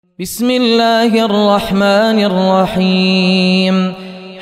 بسم الله الرحمن الرحيم.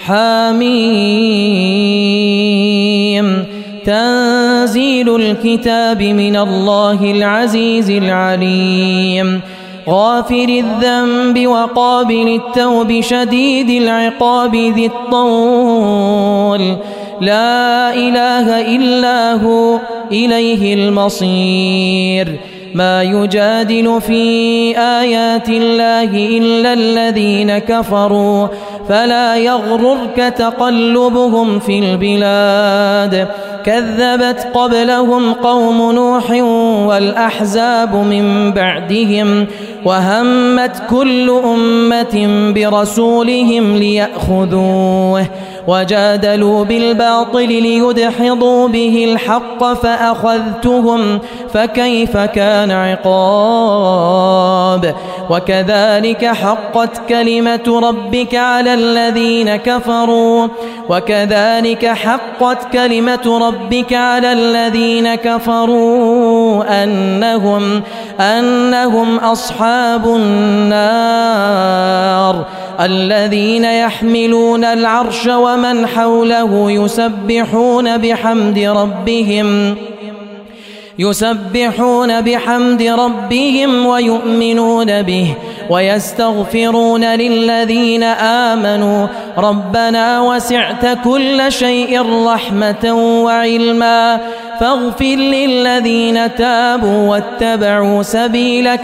حميم. تنزيل الكتاب من الله العزيز العليم. غافر الذنب وقابل التوب شديد العقاب ذي الطول. لا إله إلا هو إليه المصير. ما يجادل في آيات الله إلا الذين كفروا فلا يغررك تقلبهم في البلاد. كذبت قبلهم قوم نوح والأحزاب من بعدهم وهمت كل أمة برسولهم ليأخذوه وجادلوا بالباطل ليدحضوا به الحق فأخذتهم فكيف كان عقاب. وكذلك حقت كلمة ربك على الذين كفروا أنهم أصحاب النار الذين يحملون العرش ومن حوله يسبحون بحمد ربهم ويؤمنون به ويستغفرون للذين آمنوا ربنا وسعت كل شيء رحمة وعلما فاغفر للذين تابوا واتبعوا سبيلك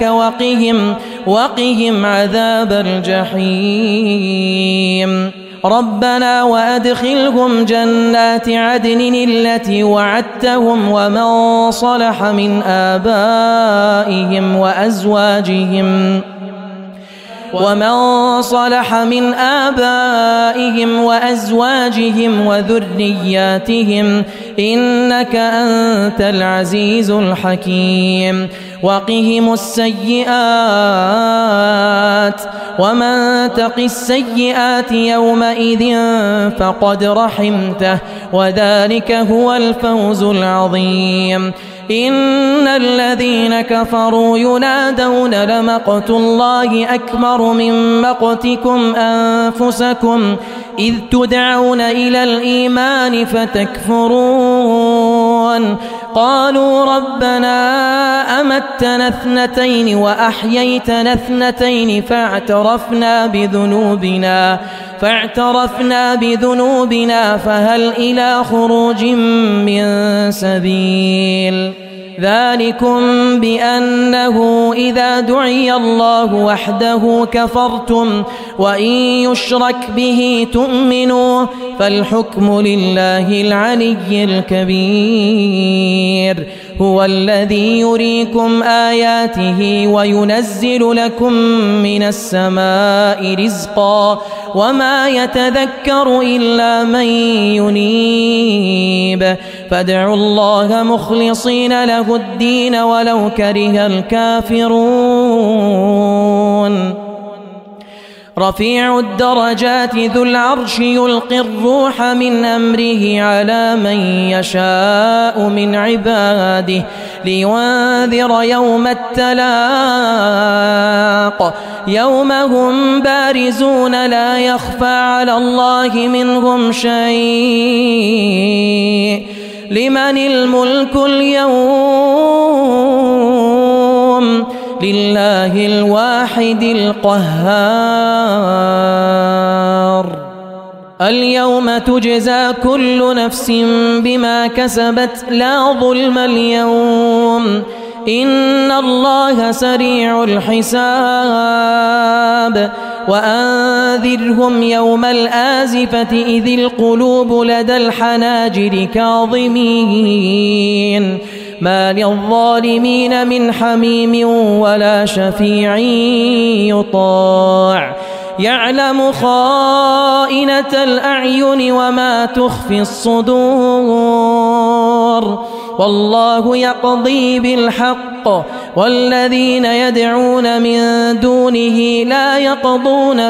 وقهم عذاب الجحيم. ربنا وأدخلهم جنات عدن التي وعدتهم ومن صلح من آبائهم وأزواجهم وذرياتهم إنك أنت العزيز الحكيم. وقهم السيئات ومن تق السيئات يومئذ فقد رحمته وذلك هو الفوز العظيم. إن الذين كفروا ينادون لمقت الله أكبر من مقتكم أنفسكم إذ تدعون إلى الإيمان فتكفرون. قالوا ربنا أمتنا اثنتين وأحييتنا اثنتين فاعترفنا بذنوبنا فهل إلى خروج من سبيل. ذلكم بأنه إذا دعي الله وحده كفرتم وإن يشرك به تؤمنوا فالحكم لله العلي الكبير. هو الذي يريكم آياته وينزل لكم من السماء رزقا وما يتذكر إلا من ينيب. فادعوا الله مخلصين له الدين ولو كره الكافرون. رفيع الدرجات ذو العرش يلقي الروح من أمره على من يشاء من عباده لينذر يوم التلاق يوم هم بارزون لا يخفى على الله منهم شيء. لمن الملك اليوم لله الواحد القهار. اليوم تجزى كل نفس بما كسبت لا ظلم اليوم إن الله سريع الحساب. وأنذرهم يوم الآزفة إذ القلوب لدى الحناجر كاظمين ما للظالمين من حميم ولا شفيع يطاع. يعلم خائنة الأعين وما تخفي الصدور والله يقضي بالحق والذين يدعون من دونه لا يقضون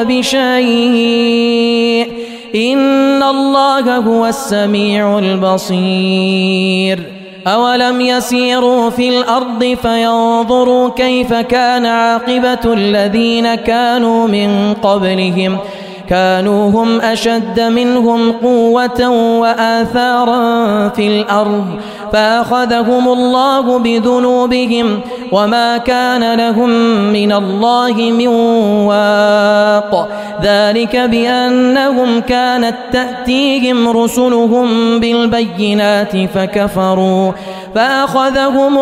بشيء إن الله هو السميع البصير. أولم يسيروا في الأرض فينظروا كيف كان عاقبة الذين كانوا من قبلهم كانوا هم أشد منهم قوة وآثارا في الأرض فأخذهم الله بذنوبهم وما كان لهم من الله من واق ذلك بأنهم كانت تأتيهم رسلهم بالبينات فكفروا فأخذهم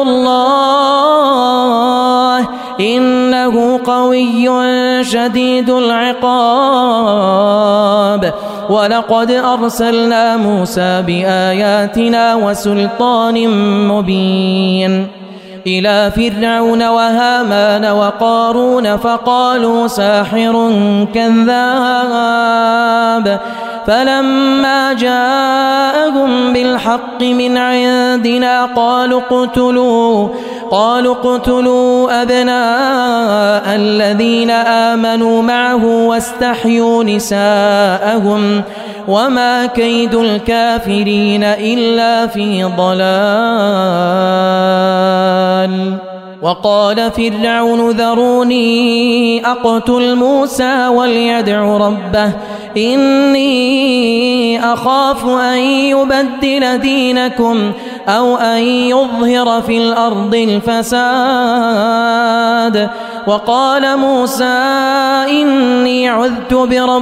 الله إنه قوي شديد العقاب ولقد أرسلنا موسى بآياتنا وسلطان مبين إلى فرعون وهامان وقارون فقالوا ساحر كذاب فلما جاءهم بالحق من عندنا قالوا اقتلوا أبناء الذين آمنوا معه واستحيوا نساءهم وما كيد الكافرين إلا في ضلال وقال فرعون ذروني أقتل موسى وليدع ربه إني أخاف أن يبدل دينكم أو أن يظهر في الأرض الفساد وقال موسى إني عذت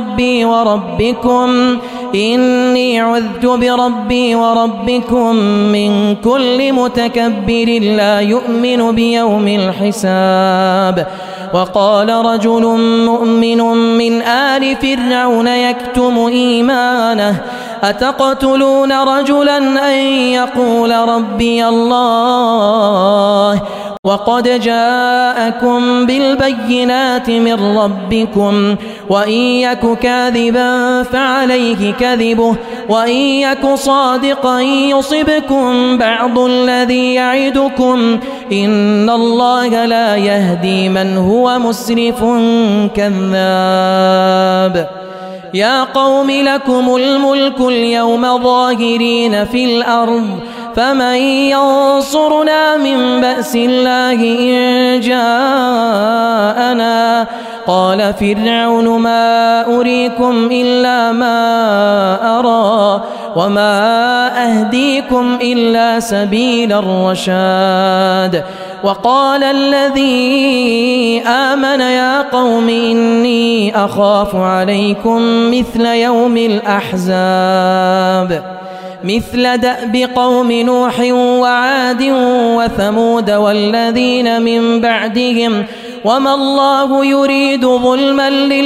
بربي وربكم من كل متكبر لا يؤمن بيوم الحساب وقال رجل مؤمن من آل فرعون يكتم إيمانه أتقتلون رجلا أن يقول ربي الله وقد جاءكم بالبينات من ربكم وإن يك كاذبا فعليه كذبه وإن يك صادقا يصبكم بعض الذي يعدكم إن الله لا يهدي من هو مسرف كذاب يا قوم لكم الملك اليوم ظاهرين في الأرض فمن ينصرنا من بأس الله إن جاءنا قال فرعون ما أريكم إلا ما أرى وما أهديكم إلا سبيل الرشاد وقال الذي آمن يا قوم إني أخاف عليكم مثل يوم الأحزاب مثل دأب قوم نوح وعاد وثمود والذين من بعدهم وما الله يريد ظلما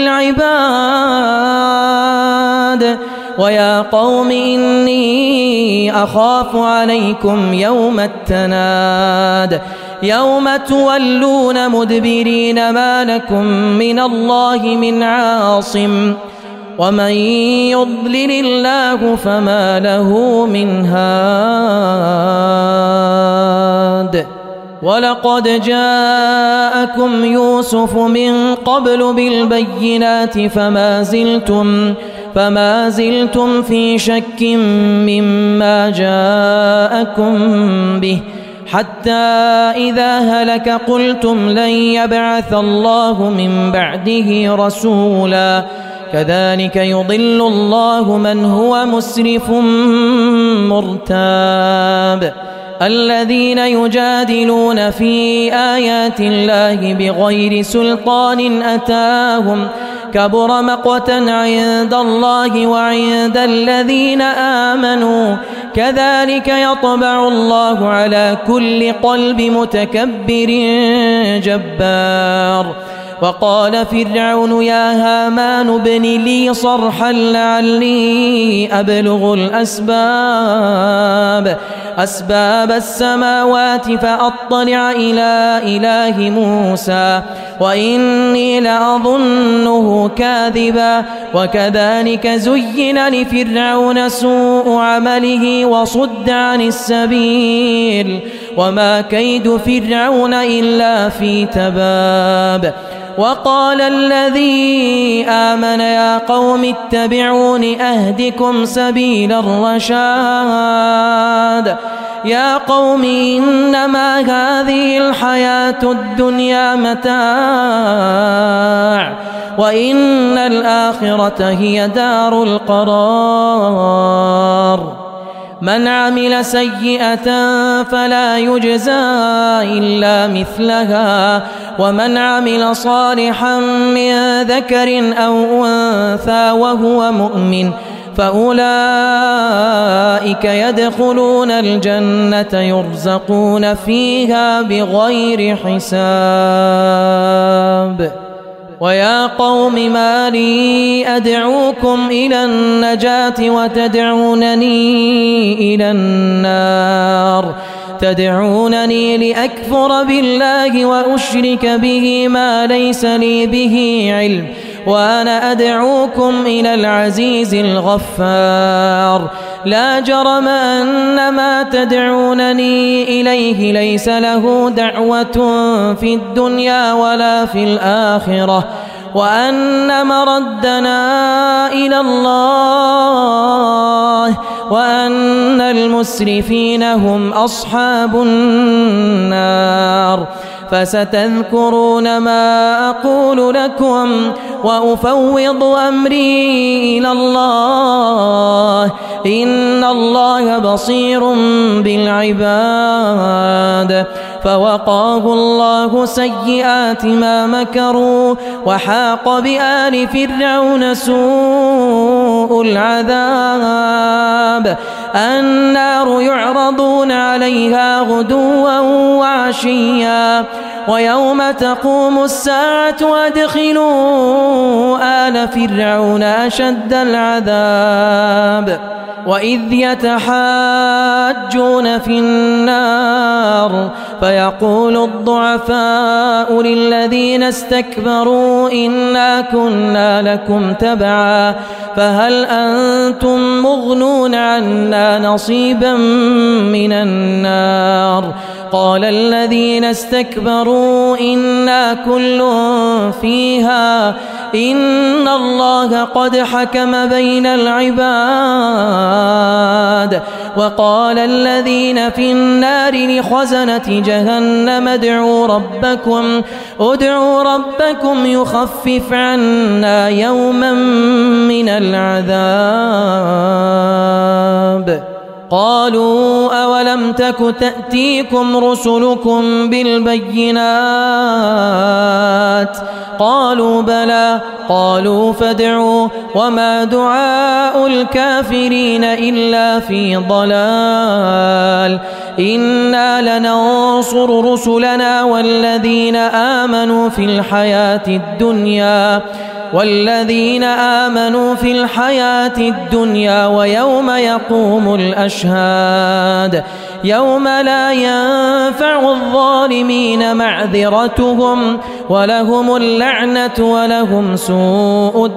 للعباد ويا قوم إني أخاف عليكم يوم التناد يوم تولون مدبرين ما لكم من الله من عاصم ومن يضلل الله فما له من هاد ولقد جاءكم يوسف من قبل بالبينات فما زلتم في شك مما جاءكم به حتى إذا هلك قلتم لن يبعث الله من بعده رسولا كذلك يضل الله من هو مسرف مرتاب الذين يجادلون في آيات الله بغير سلطان أتاهم كبر مقتا عند الله وعند الذين آمنوا كذلك يطبع الله على كل قلب متكبر جبار وقال فرعون يا هامان ابن لي صرحا لعلي أبلغ أسباب السماوات فأطلع إلى إله موسى وإني لأظنه كاذبا وكذلك زين لفرعون سوء عمله وصد عن السبيل وما كيد فرعون إلا في تباب وقال الذي آمن يا قوم اتبعون أهدكم سبيل الرشاد يا قوم إنما هذه الحياة الدنيا متاع وإن الآخرة هي دار القرار من عمل سيئة فلا يجزى إلا مثلها ومن عمل صالحا من ذكر أو أنثى وهو مؤمن فأولئك يدخلون الجنة يرزقون فيها بغير حساب ويا قوم ما لي أدعوكم إلى النجاة وتدعونني إلى النار تدعونني لأكفر بالله وأشرك به ما ليس لي به علم وأنا أدعوكم إلى العزيز الغفار لا جرم أن ما تدعونني إليه ليس له دعوة في الدنيا ولا في الآخرة وأن مردنا إلى الله وأن المسرفين هم أصحاب النار فستذكرون ما أقول لكم وأفوض أمري إلى الله إن الله بصير بالعباد فوقاه الله سيئات ما مكروا وحاق بآل فرعون سوء العذاب النار يعرضون عليها غدوا وعشيا ويوم تقوم الساعة أدخلوا آل فرعون أشد العذاب وإذ يتحاجون في النار فيقول الضعفاء للذين استكبروا إنا كنا لكم تبعا فهل أنتم مغنون عنا نصيبا من النار قال الذين استكبروا إنا كل فيها إن الله قد حكم بين العباد وقال الذين في النار لخزنة جهنم ادعوا ربكم يخفف عنا يوما من العذاب قالوا أولم تك تأتيكم رسلكم بالبينات قالوا بلى قالوا فادعوا وما دعاء الكافرين إلا في ضلال إنا لننصر رسلنا والذين آمنوا في الحياة الدنيا ويوم يقوم الأشهاد يوم لا ينفع الظالمين معذرتهم ولهم اللعنة ولهم سوء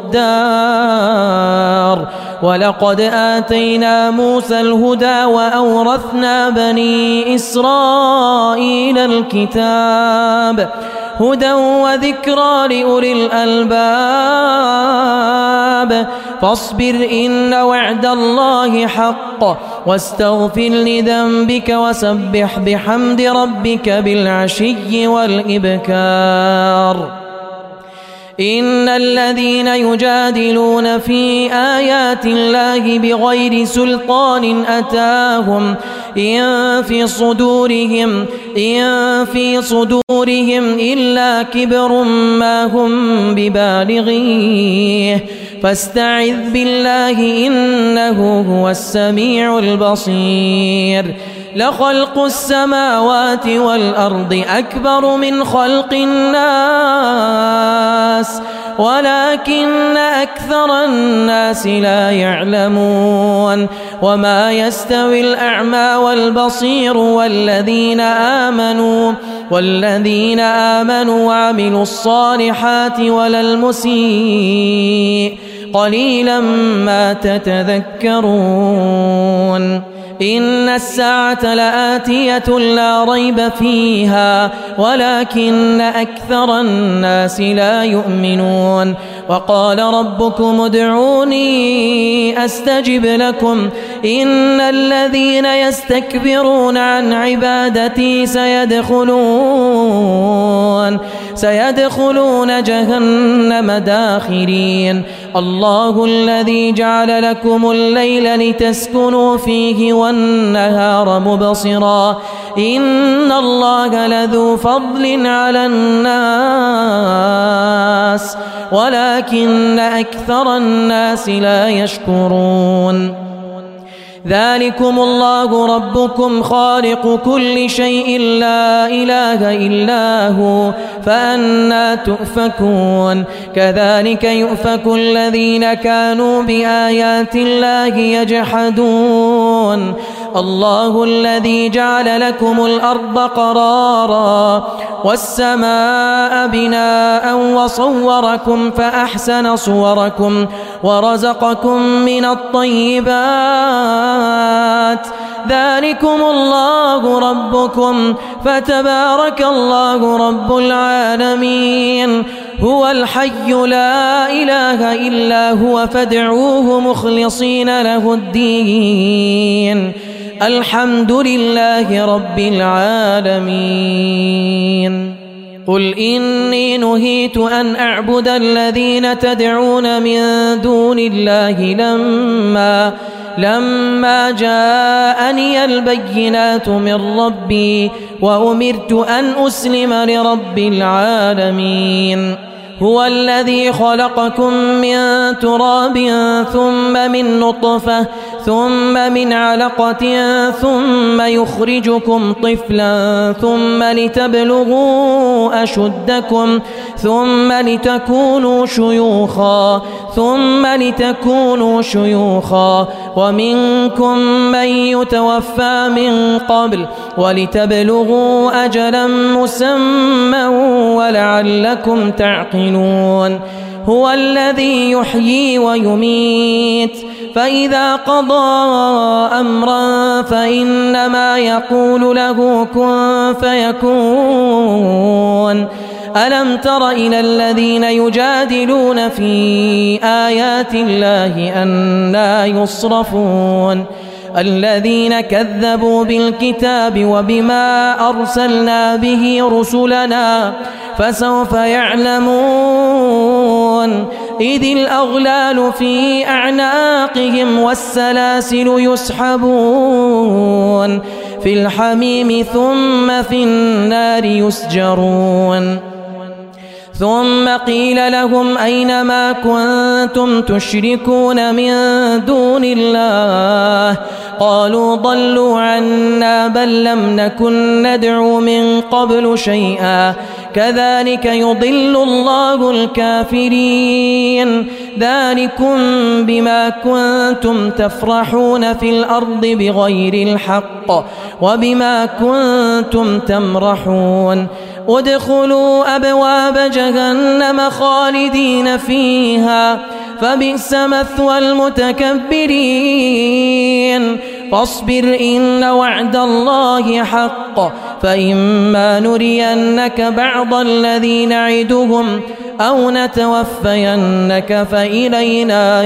الدار ولقد آتينا موسى الهدى وأورثنا بني إسرائيل الكتاب هدى وذكرى لأولي الألباب فاصبر إن وعد الله حق واستغفر لذنبك وسبح بحمد ربك بالعشي والإبكار إن الذين يجادلون في آيات الله بغير سلطان أتاهم إن في صدورهم إلا كبر ما هم ببالغيه فاستعذ بالله إنه هو السميع البصير لخلق السماوات والأرض أكبر من خلق الناس ولكن أكثر الناس لا يعلمون وما يستوي الأعمى والبصير والذين آمنوا وعملوا الصالحات ولا المسيء قليلا ما تتذكرون إن الساعة لآتية لا ريب فيها ولكن أكثر الناس لا يؤمنون وقال ربكم ادعوني أستجب لكم إن الذين يستكبرون عن عبادتي سيدخلون جهنم داخرين الله الذي جعل لكم الليل لتسكنوا فيه والنهار مبصرا إن الله لذو فضل على الناس ولكن أكثر الناس لا يشكرون ذلكم الله ربكم خالق كل شيء لا إله إلا هو فأنى تؤفكون كذلك يؤفك الذين كانوا بآيات الله يجحدون الله الذي جعل لكم الأرض قرارا والسماء بناء وصوركم فأحسن صوركم ورزقكم من الطيبات ذلكم الله ربكم فتبارك الله رب العالمين هو الحي لا إله إلا هو فادعوه مخلصين له الدين الحمد لله رب العالمين قل إني نهيت أن أعبد الذين تدعون من دون الله لما جاءني البينات من ربي وأمرت أن أسلم لرب العالمين هو الذي خلقكم من تراب ثم من نطفة ثم من علقة ثم يخرجكم طفلا ثم لتبلغوا أشدكم ثم لتكونوا شيوخا ومنكم من يتوفى من قبل ولتبلغوا أجلا مسمى ولعلكم تعقلون هو الذي يحيي ويميت فإذا قضى أمرا فإنما يقول له كن فيكون ألم تر إلى الذين يجادلون في آيات الله أنى يصرفون الذين كذبوا بالكتاب وبما أرسلنا به رسلنا فسوف يعلمون إذ الأغلال في أعناقهم والسلاسل يسحبون في الحميم ثم في النار يسجرون ثم قيل لهم أين ما كنتم تشركون من دون الله قالوا ضلوا عنا بل لم نكن ندعو من قبل شيئا كذلك يضل الله الكافرين ذلكم بما كنتم تفرحون في الأرض بغير الحق وبما كنتم تمرحون ادخلوا أبواب جهنم خالدين فيها فبئس مثوى المتكبرين فاصبر إن وعد الله حق فإما نرينك بعض الذي نعدهم أو نتوفينك فإلينا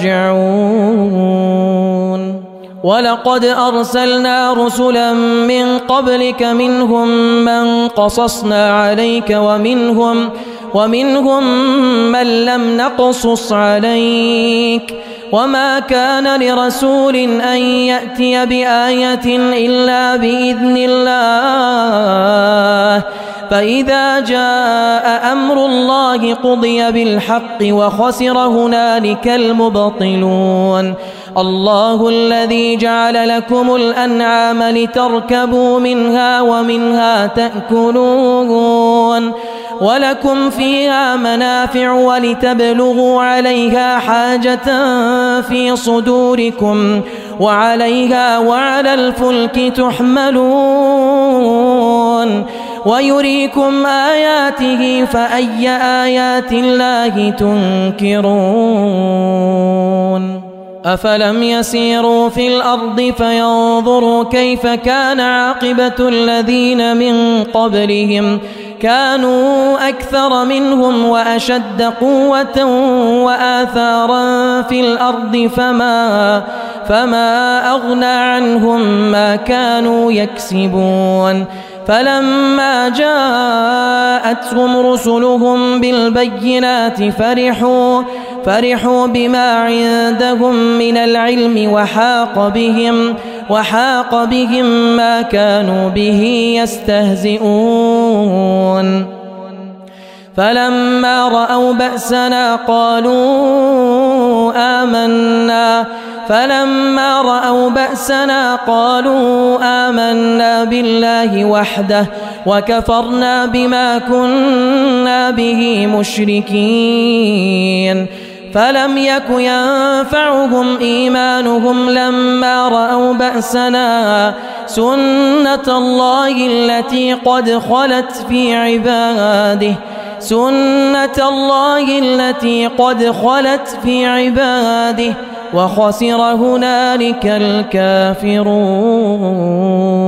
يرجعون ولقد أرسلنا رسلا من قبلك منهم من قصصنا عليك ومنهم من لم نقصص عليك وما كان لرسول أن يأتي بآية إلا بإذن الله فإذا جاء أمر الله قضي بالحق وخسر هنالك المبطلون الله الذي جعل لكم الأنعام لتركبوا منها ومنها تأكلون ولكم فيها منافع ولتبلغوا عليها حاجة في صدوركم وعليها وعلى الفلك تحملون ويريكم آياته فأي آيات الله تنكرون أفلم يسيروا في الأرض فينظروا كيف كان عاقبة الذين من قبلهم كانوا أكثر منهم وأشد قوة وآثارا في الأرض فما أغنى عنهم ما كانوا يكسبون فلما جاءتهم رسلهم بالبينات فرحوا بما عندهم من العلم وحاق بهم ما كانوا به يستهزئون فلما رأوا بأسنا قالوا آمنا بالله وحده وكفرنا بما كنا به مشركين فلم يك ينفعهم إيمانهم لما رأوا بأسنا سنة الله التي قد خلت في عباده وخسر هنالك الكافرون.